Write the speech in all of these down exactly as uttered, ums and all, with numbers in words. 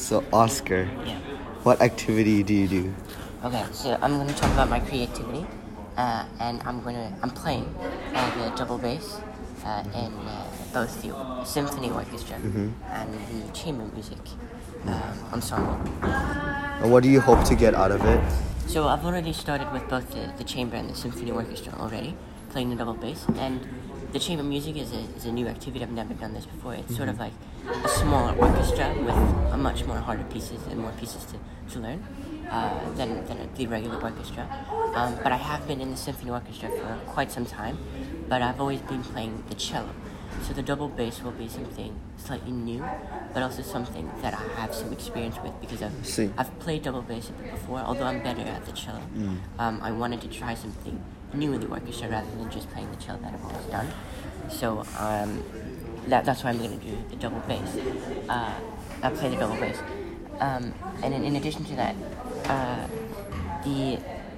So, Oscar, Yeah. what activity do you do? Okay, so I'm going to talk about my creativity, uh, and I'm going to I'm playing uh, the double bass uh, in uh, both the symphony orchestra Mm-hmm. and the chamber music um, ensemble. And what do you hope to get out of it? So I've already started with both the, the chamber and the symphony orchestra already, playing the double bass, and the chamber music is a, is a new activity. I've never done this before. It's mm-hmm. sort of like a smaller orchestra with a much more harder pieces and more pieces to, to learn uh, than, than the regular orchestra. Um, but I have been in the symphony orchestra for quite some time, but I've always been playing the cello. So the double bass will be something slightly new, but also something that I have some experience with because I've, See. I've played double bass a bit before, although I'm better at the cello. Mm. Um, I wanted to try something new in the orchestra rather than just playing the cello that I've always done. So um, that, that's why I'm going to do the double bass. Uh, I play the double bass. Um, and in, in addition to that, uh, the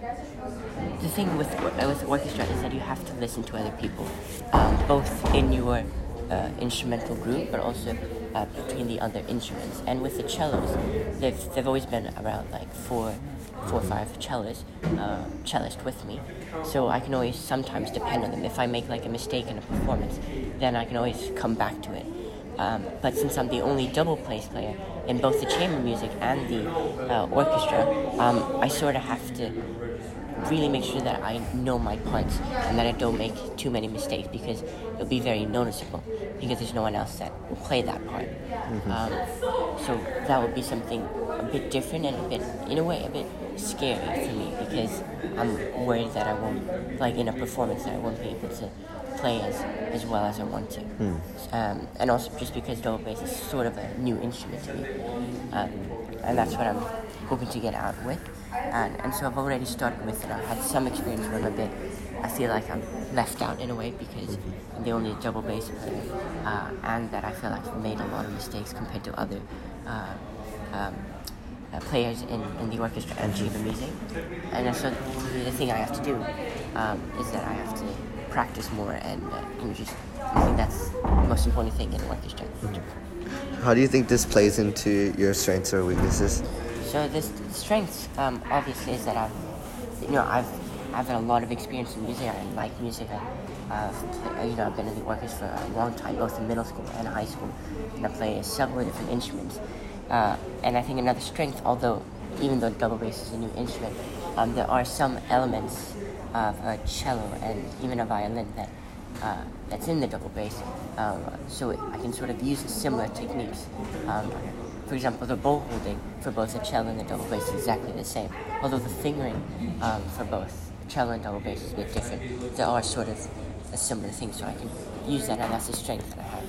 the thing with with orchestra is that you have to listen to other people, um, both in your uh, instrumental group, but also uh, between the other instruments. And with the cellos, they've they've always been around like four, four or five cellists, uh, cellists with me. So I can always sometimes depend on them. If I make like a mistake in a performance, then I can always come back to it. Um, but since I'm the only double bass player in both the chamber music and the uh, orchestra, um, I sort of have to really make sure that I know my parts and that I don't make too many mistakes because it'll be very noticeable because there's no one else that will play that part. Mm-hmm. Um, so that would be something a bit different and a bit, in a way, a bit scary for me because I'm worried that I won't, like in a performance, that I won't be able to play as, as well as I want to. Mm. Um, and also just because double bass is sort of a new instrument to me. Um, and that's what I'm hoping to get out with. And, and so I've already started with it. I've had some experience with it a bit. I feel like I'm left out in a way because I'm the only double bass player, uh, and that I feel like I've made a lot of mistakes compared to other uh, um, uh, players in, in the orchestra and chamber music. And so the thing I have to do um, is that I have to practice more, and uh, you know, just I think that's the most important thing in an orchestra. How do you think this plays into your strengths or weaknesses? So this the strength, um, obviously, is that I've, you know, I've, I've had a lot of experience in music. I like music. I, uh, you know, I've been in the orchestra for a long time, both in middle school and high school, and I play several different instruments. Uh, and I think another strength, although even though double bass is a new instrument, um, there are some elements of a cello and even a violin that uh, that's in the double bass. Um, so I can sort of use similar techniques. Um, For example, the bow holding for both the cello and the double bass is exactly the same. Although the fingering um, for both cello and double bass is a bit different, there are sort of a similar thing, so I can use that, and that's the strength that I have.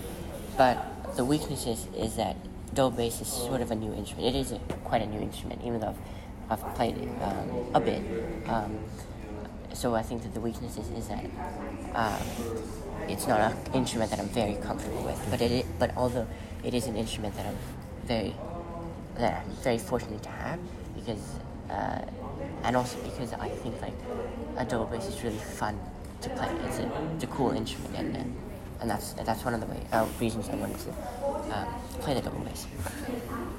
But the weakness is, is that double bass is sort of a new instrument. It is a, quite a new instrument, even though I've, I've played it um, a bit. Um, so I think that the weakness is, is that uh, it's not an instrument that I'm very comfortable with. But it, but although it is an instrument that I'm very that I'm very fortunate to have because uh, and also because I think like a double bass is really fun to play. It's a, it's a cool instrument, and uh, and that's that's one of the way, uh, reasons I wanted to um, play the double bass.